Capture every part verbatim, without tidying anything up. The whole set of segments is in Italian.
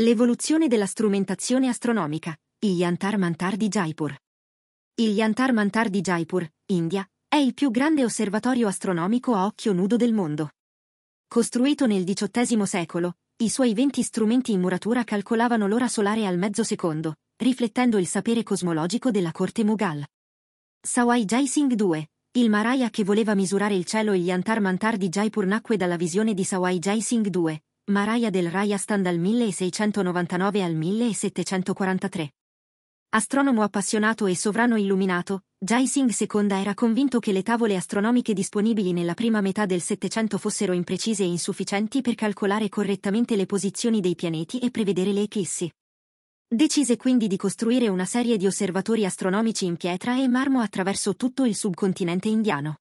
L'evoluzione della strumentazione astronomica, il Yantar Mantar di Jaipur. Il Yantar Mantar di Jaipur, India, è il più grande osservatorio astronomico a occhio nudo del mondo. Costruito nel diciottesimo secolo, i suoi venti strumenti in muratura calcolavano l'ora solare al mezzo secondo, riflettendo il sapere cosmologico della corte Mughal. Sawai Jai Singh due, il Maharaja che voleva misurare il cielo. Il Yantar Mantar di Jaipur nacque dalla visione di Sawai Jai Singh due, Maharaja del Rajasthan dal milleseicentonovantanove al millesettecentoquarantatré. Astronomo appassionato e sovrano illuminato, Jai Singh seconda era convinto che le tavole astronomiche disponibili nella prima metà del Settecento fossero imprecise e insufficienti per calcolare correttamente le posizioni dei pianeti e prevedere le eclissi. Decise quindi di costruire una serie di osservatori astronomici in pietra e marmo attraverso tutto il subcontinente indiano.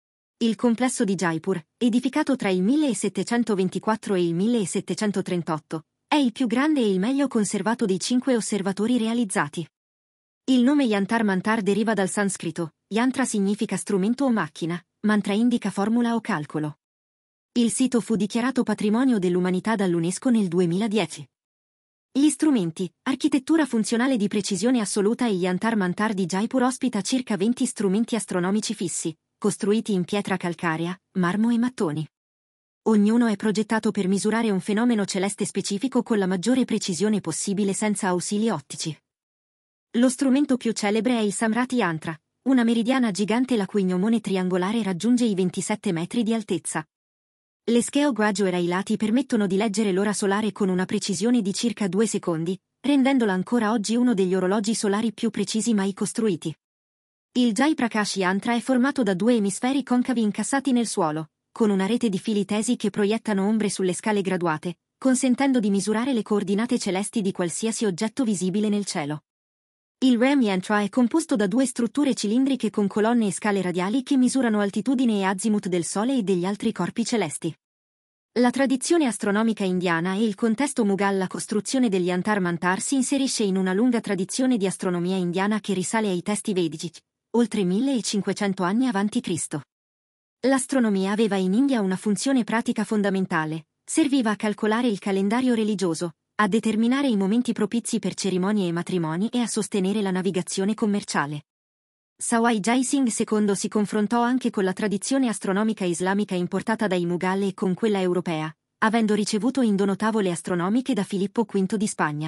Il complesso di Jaipur, edificato tra il millesettecentoventiquattro e il millesettecentotrentotto, è il più grande e il meglio conservato dei cinque osservatori realizzati. Il nome Yantar Mantar deriva dal sanscrito, yantra significa strumento o macchina, mantra indica formula o calcolo. Il sito fu dichiarato patrimonio dell'umanità dall'UNESCO nel duemiladieci. Gli strumenti, architettura funzionale di precisione assoluta. Il Yantar Mantar di Jaipur ospita circa venti strumenti astronomici fissi, costruiti in pietra calcarea, marmo e mattoni. Ognuno è progettato per misurare un fenomeno celeste specifico con la maggiore precisione possibile senza ausili ottici. Lo strumento più celebre è il Samrati Yantra, una meridiana gigante la cui gnomone triangolare raggiunge i ventisette metri di altezza. Le scheo Graduate ai lati permettono di leggere l'ora solare con una precisione di circa due secondi, rendendola ancora oggi uno degli orologi solari più precisi mai costruiti. Il Jai Prakash Yantra è formato da due emisferi concavi incassati nel suolo, con una rete di fili tesi che proiettano ombre sulle scale graduate, consentendo di misurare le coordinate celesti di qualsiasi oggetto visibile nel cielo. Il Ram Yantra è composto da due strutture cilindriche con colonne e scale radiali che misurano altitudine e azimut del Sole e degli altri corpi celesti. La tradizione astronomica indiana e il contesto Mughal. La costruzione degli Yantar Mantar si inserisce in una lunga tradizione di astronomia indiana che risale ai testi vedici, oltre millecinquecento anni avanti Cristo. L'astronomia aveva in India una funzione pratica fondamentale, serviva a calcolare il calendario religioso, a determinare i momenti propizi per cerimonie e matrimoni e a sostenere la navigazione commerciale. Sawai Jai Singh secondo si confrontò anche con la tradizione astronomica islamica importata dai Mughal e con quella europea, avendo ricevuto in dono tavole astronomiche da Filippo quinto di Spagna.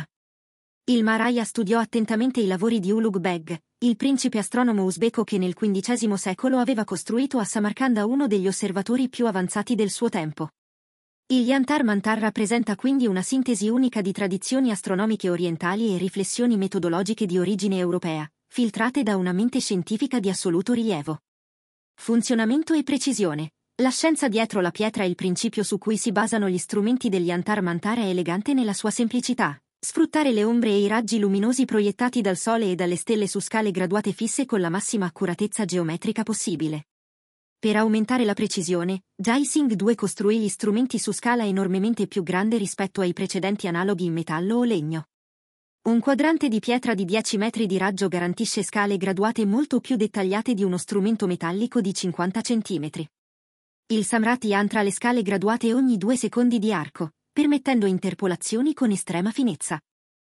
Il Maharaja studiò attentamente i lavori di Ulugh Beg, il principe astronomo uzbeko che nel quindicesimo secolo aveva costruito a Samarcanda uno degli osservatori più avanzati del suo tempo. Il Yantar Mantar rappresenta quindi una sintesi unica di tradizioni astronomiche orientali e riflessioni metodologiche di origine europea, filtrate da una mente scientifica di assoluto rilievo. Funzionamento e precisione. La scienza dietro la pietra e il principio su cui si basano gli strumenti degli Yantar Mantar è elegante nella sua semplicità. Sfruttare le ombre e i raggi luminosi proiettati dal Sole e dalle stelle su scale graduate fisse con la massima accuratezza geometrica possibile. Per aumentare la precisione, Jai Singh due costruì gli strumenti su scala enormemente più grande rispetto ai precedenti analoghi in metallo o legno. Un quadrante di pietra di dieci metri di raggio garantisce scale graduate molto più dettagliate di uno strumento metallico di cinquanta centimetri. Il Samrati Yantra le scale graduate ogni due secondi di arco, permettendo interpolazioni con estrema finezza.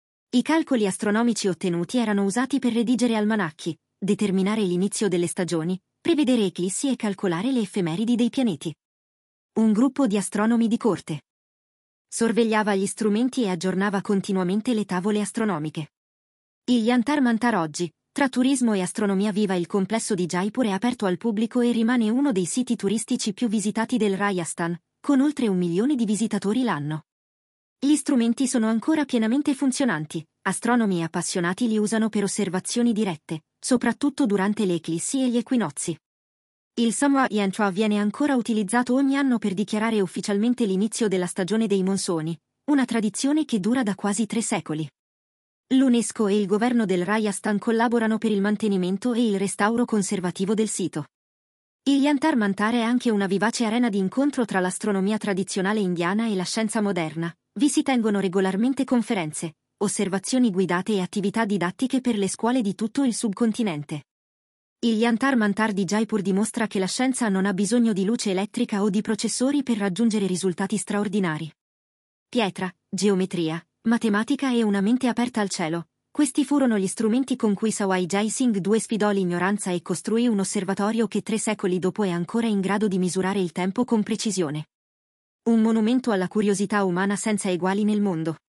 I calcoli astronomici ottenuti erano usati per redigere almanacchi, determinare l'inizio delle stagioni, prevedere eclissi e calcolare le effemeridi dei pianeti. Un gruppo di astronomi di corte sorvegliava gli strumenti e aggiornava continuamente le tavole astronomiche. Il Yantar Mantar oggi, tra turismo e astronomia viva. Il complesso di Jaipur è aperto al pubblico e rimane uno dei siti turistici più visitati del Rajasthan, con oltre un milione di visitatori l'anno. Gli strumenti sono ancora pienamente funzionanti, astronomi e appassionati li usano per osservazioni dirette, soprattutto durante le eclissi e gli equinozi. Il Samrat Yantra viene ancora utilizzato ogni anno per dichiarare ufficialmente l'inizio della stagione dei monsoni, una tradizione che dura da quasi tre secoli. L'UNESCO e il governo del Rajasthan collaborano per il mantenimento e il restauro conservativo del sito. Il Yantar Mantar è anche una vivace arena di incontro tra l'astronomia tradizionale indiana e la scienza moderna. Vi si tengono regolarmente conferenze, osservazioni guidate e attività didattiche per le scuole di tutto il subcontinente. Il Yantar Mantar di Jaipur dimostra che la scienza non ha bisogno di luce elettrica o di processori per raggiungere risultati straordinari. Pietra, geometria, Matematica e una mente aperta al cielo. Questi furono gli strumenti con cui Sawai Jai Singh due sfidò l'ignoranza e costruì un osservatorio che tre secoli dopo è ancora in grado di misurare il tempo con precisione. Un monumento alla curiosità umana senza eguali nel mondo.